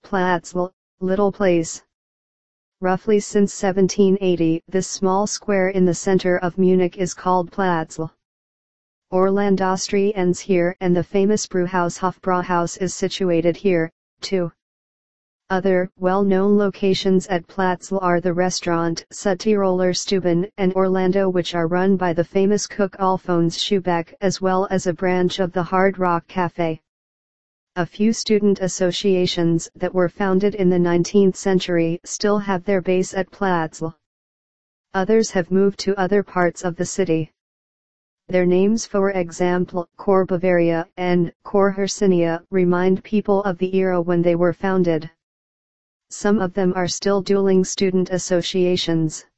Platzl, little place. Roughly since 1780, this small square in the center of Munich is called Platzl. Orlandostrie ends here, and the famous brewhouse Hofbrauhaus is situated here, too. Other well-known locations at Platzl are the restaurant Südtiroler Stuben and Orlando, which are run by the famous cook Alphonse Schubeck, as well as a branch of the Hard Rock Cafe. A few student associations that were founded in the 19th century still have their base at Platzl. Others have moved to other parts of the city. Their names, for example, Chor Bavaria and Chor Hercynia, remind people of the era when they were founded. Some of them are still dueling student associations.